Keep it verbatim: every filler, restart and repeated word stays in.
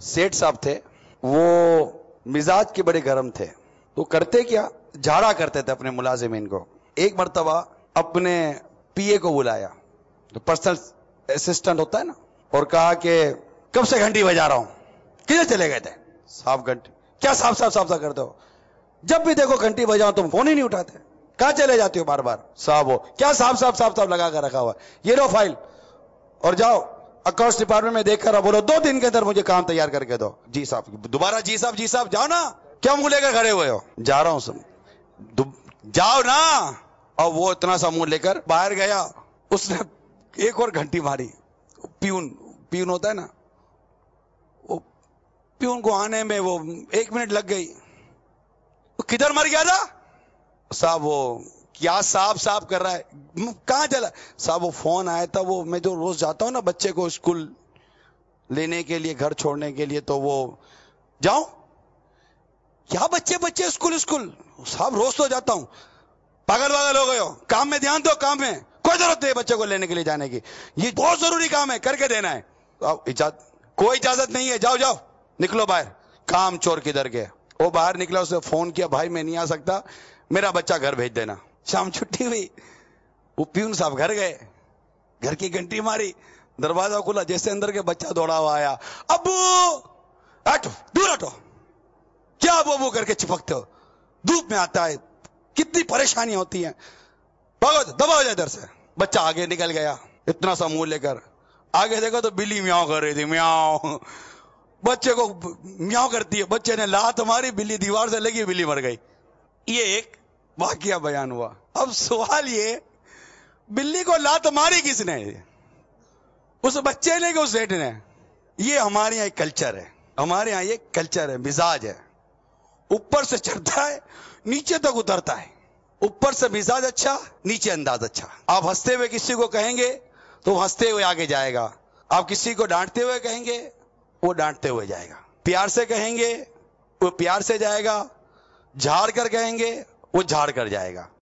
सेठ साहब थे, वो मिजाज के बड़े गर्म थे। तो करते क्या, झाड़ा करते थे अपने मुलाजिमीन को। एक मर्तबा अपने पीए को बुलाया, जो पर्सनल असिस्टेंट होता है ना, और कहा कि कब से घंटी बजा रहा हूं, किधर चले गए थे? साहब घंटी क्या साफ साफ साफ साफ करते हो, जब भी देखो घंटी बजाओ तुम फोन ही नहीं उठाते, कहां चले जाते हो बार बार? साहब वो क्या साफ साफ साफ साफ लगा कर रखा हुआ, ये लो फाइल और जाओ अकाउंट्स डिपार्टमेंट में देख कर बोलो दो दिन के अंदर मुझे काम तैयार करके दो। जी साहब, दोबारा जी साहब जी साहब, जाओ ना, क्या मुंह लेकर खड़े हुए हो? जा रहा हूं सब, जाओ ना। और वो इतना सा मुंह लेकर बाहर गया, उसने एक और घंटी मारी। प्यून प्यून होता है ना, वो प्यून को आने में वो एक मिनट लग गई। तो किधर मर गया था? साहब वो क्या साफ साफ कर रहा है, कहां चला? साहब वो फोन आया था, वो मैं जो रोज जाता हूं ना बच्चे को स्कूल लेने के लिए, घर छोड़ने के लिए, तो वो जाऊं क्या? बच्चे बच्चे स्कूल स्कूल साहब रोज तो जाता हूं। पागल वागल हो गए हो, काम में ध्यान दो, काम में कोई जरूरत नहीं बच्चे को लेने के लिए जाने की, ये बहुत जरूरी काम है, करके देना है। तो इजाजत, कोई इजाजत नहीं है, जाओ जाओ निकलो बाहर। काम चोर किधर गए? वो बाहर निकला, उसे फोन किया, भाई मैं नहीं आ सकता, मेरा बच्चा घर भेज देना। शाम छुट्टी हुई, वो प्यून साहब घर गए, घर की घंटी मारी, दरवाजा खुला, जैसे अंदर के बच्चा दौड़ा हुआ आया, अब्बू हटो, दूर हटो, क्या अबू अबू करके चिपकते हो, धूप में आता है, कितनी परेशानी होती है, भागो दबाओ इधर से। बच्चा आगे निकल गया, इतना सा मुंह लेकर। आगे देखो तो बिल्ली म्याऊं कर रही थी, म्याऊं। बच्चे को म्याऊं करती है, बच्चे ने लात मारी, बिल्ली दीवार से लगी, बिल्ली मर गई। ये एक वाकया बयान हुआ। अब सवाल ये, बिल्ली को लात मारी किसने? उस बच्चे ने कि उस सेठ ने? ये हमारे यहाँ एक कल्चर है, हमारे यहाँ ये कल्चर है, मिजाज है, ऊपर से चढ़ता है नीचे तक उतरता है। ऊपर से मिजाज अच्छा, नीचे अंदाज अच्छा। आप हंसते हुए किसी को कहेंगे तो हंसते हुए आगे जाएगा, आप किसी को डांटते हुए कहेंगे वो डांटते हुए जाएगा, प्यार से कहेंगे वो प्यार से जाएगा, झाड़ कर कहेंगे वो झाड़ कर जाएगा।